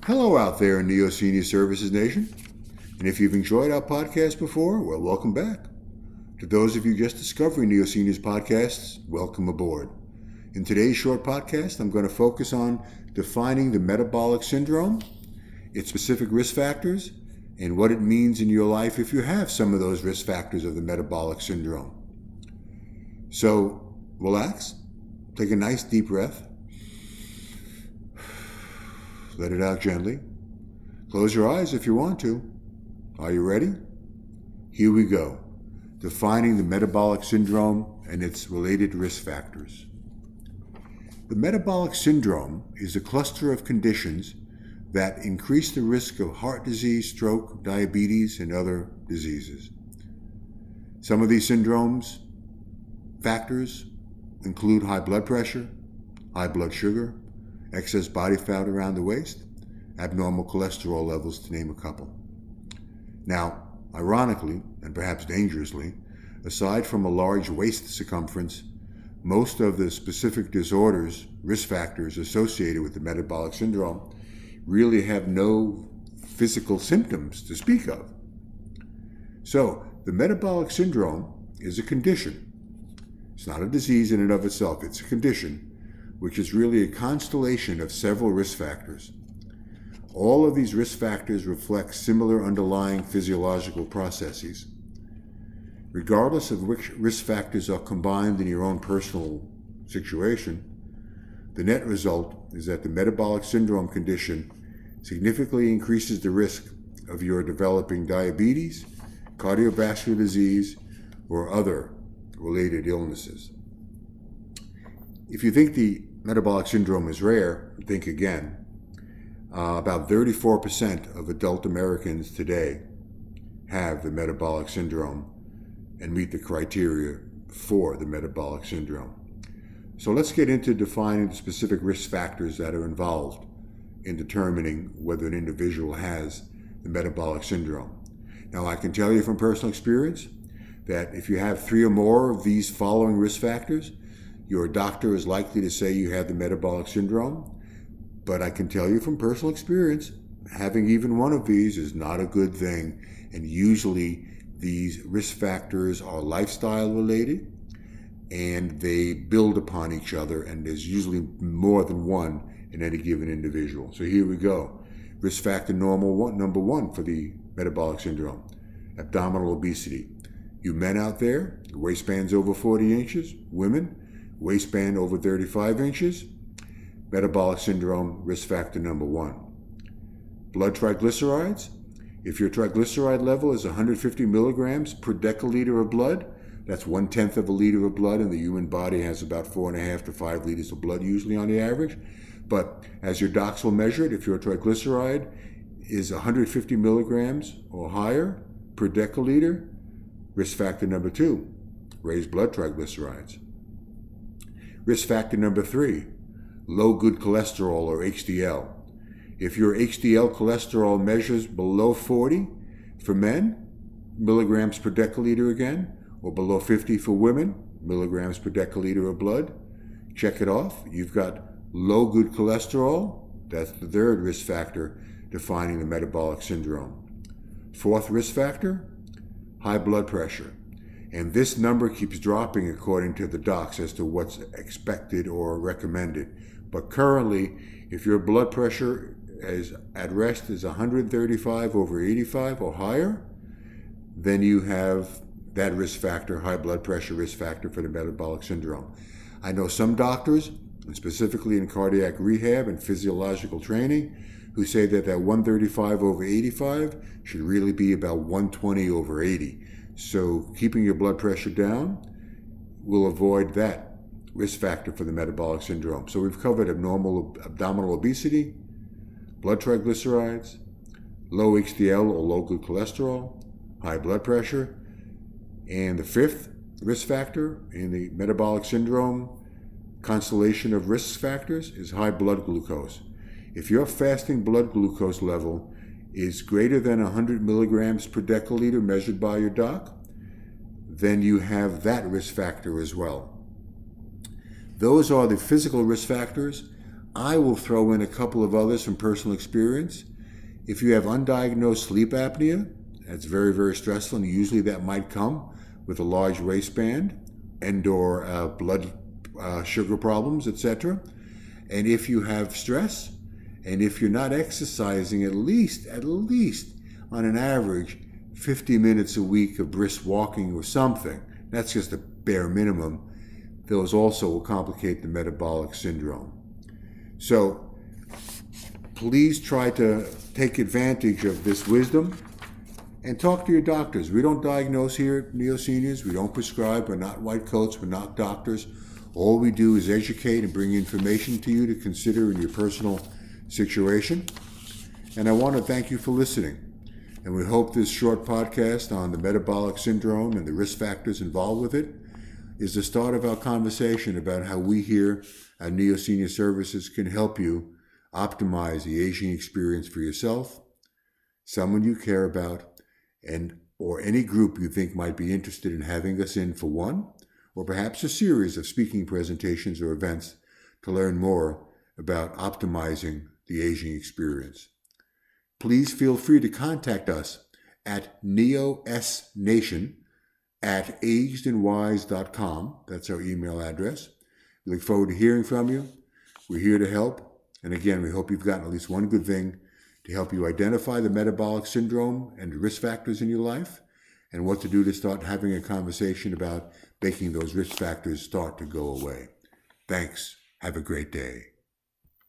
Hello out there in Neo Senior Services Nation. And if you've enjoyed our podcast before, well, welcome back. To those of you just discovering Neo Seniors podcasts, welcome aboard. In today's short podcast, I'm going to focus on defining the metabolic syndrome, its specific risk factors, and what it means in your life if you have some of those risk factors of the metabolic syndrome. So, relax, take a nice deep breath, let it out gently. Close your eyes if you want to. Are you ready? Here we go. Defining the metabolic syndrome and its related risk factors. The metabolic syndrome is a cluster of conditions that increase the risk of heart disease, stroke, diabetes, and other diseases. Some of these syndromes factors include high blood pressure, high blood sugar, excess body fat around the waist, abnormal cholesterol levels, to name a couple. Now, ironically, and perhaps dangerously, aside from a large waist circumference, most of the specific disorders, risk factors associated with the metabolic syndrome really have no physical symptoms to speak of. So, the metabolic syndrome is a condition. It's not a disease in and of itself, it's a condition, which is really a constellation of several risk factors. All of these risk factors reflect similar underlying physiological processes. Regardless of which risk factors are combined in your own personal situation, the net result is that the metabolic syndrome condition significantly increases the risk of your developing diabetes, cardiovascular disease, or other related illnesses. If you think the metabolic syndrome is rare, think again. About 34% of adult Americans today have the metabolic syndrome and meet the criteria for the metabolic syndrome. So let's get into defining the specific risk factors that are involved in determining whether an individual has the metabolic syndrome. Now, I can tell you from personal experience that if you have 3 or more of these following risk factors, your doctor is likely to say you have the metabolic syndrome. But I can tell you from personal experience, having even one of these is not a good thing. And usually these risk factors are lifestyle related and they build upon each other, and there's usually more than one in any given individual. So here we go. Risk factor number one for the metabolic syndrome: abdominal obesity. You men out there, waistbands over 40 inches, women, waistband over 35 inches, metabolic syndrome, risk factor number 1. Blood triglycerides. If your triglyceride level is 150 milligrams per deciliter of blood, that's 1/10 of a liter of blood, and the human body has about 4.5 to 5 liters of blood usually on the average. But as your docs will measure it, if your triglyceride is 150 milligrams or higher per deciliter, risk factor number 2, raised blood triglycerides. Risk factor number 3, low good cholesterol or HDL. If your HDL cholesterol measures below 40 for men, milligrams per deciliter again, or below 50 for women, milligrams per deciliter of blood, check it off. You've got low good cholesterol. That's the third risk factor defining the metabolic syndrome. 4th risk factor, high blood pressure. And this number keeps dropping according to the docs as to what's expected or recommended. But currently, if your blood pressure is at rest is 135 over 85 or higher, then you have that risk factor, high blood pressure risk factor for the metabolic syndrome. I know some doctors, and specifically in cardiac rehab and physiological training, who say that 135 over 85 should really be about 120 over 80. So keeping your blood pressure down will avoid that risk factor for the metabolic syndrome. So we've covered abnormal abdominal obesity, blood triglycerides, low HDL or low good cholesterol, high blood pressure, and the 5th risk factor in the metabolic syndrome constellation of risk factors is high blood glucose. If your fasting blood glucose level is greater than 100 milligrams per deciliter measured by your doc, then you have that risk factor as well. Those are the physical risk factors. I will throw in a couple of others from personal experience. If you have undiagnosed sleep apnea, that's very, very stressful, and usually that might come with a large waistband and/or blood sugar problems, etc. And if you have stress, and if you're not exercising at least on an average 50 minutes a week of brisk walking or something, that's just a bare minimum, those also will complicate the metabolic syndrome. So please try to take advantage of this wisdom and talk to your doctors. We don't diagnose here at Neo Seniors. We don't prescribe. We're not white coats. We're not doctors. All we do is educate and bring information to you to consider in your personal situation. And I want to thank you for listening. And we hope this short podcast on the metabolic syndrome and the risk factors involved with it is the start of our conversation about how we here at Neo Senior Services can help you optimize the aging experience for yourself, someone you care about, and or any group you think might be interested in having us in for one, or perhaps a series of speaking presentations or events to learn more about optimizing the aging experience. Please feel free to contact us at neosnation@agedandwise.com. That's our email address. We look forward to hearing from you. We're here to help. And again, we hope you've gotten at least one good thing to help you identify the metabolic syndrome and the risk factors in your life and what to do to start having a conversation about making those risk factors start to go away. Thanks. Have a great day.